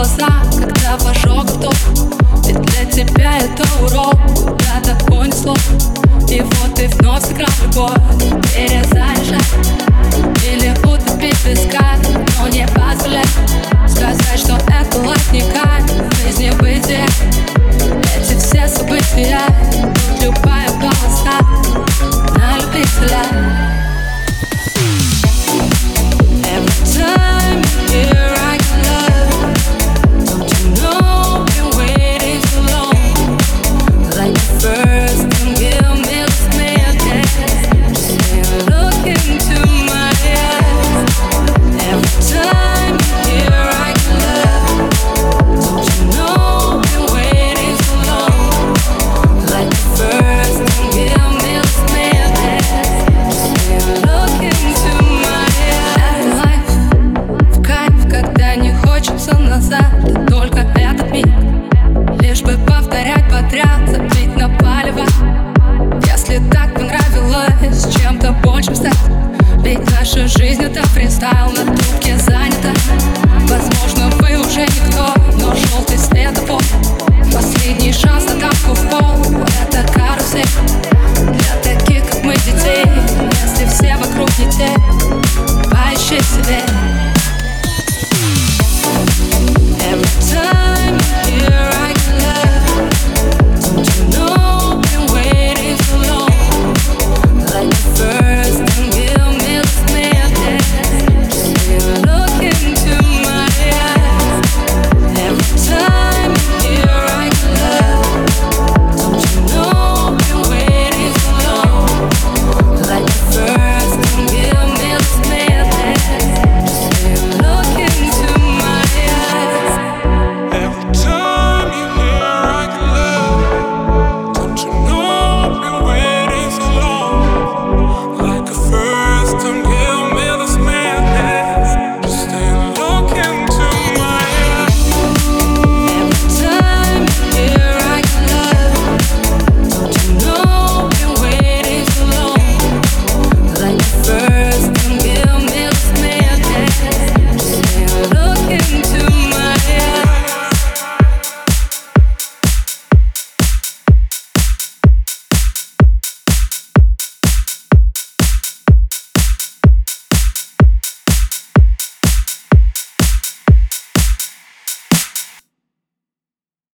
глаза, когда в ожог готов. Ведь для тебя это урок, куда-то понесло. И вот ты вновь сыграл любовь, перезаряжай или утопить в песках, но не позволяй сказать, что это лайф не кайф, жизни бытие. Эти все события, тут любая полоса на любителя. Только этот миг, лишь бы повторять подряд, забить на палево. Если так понравилось чем-то большим стать, ведь наша жизнь это фристайл на трубке.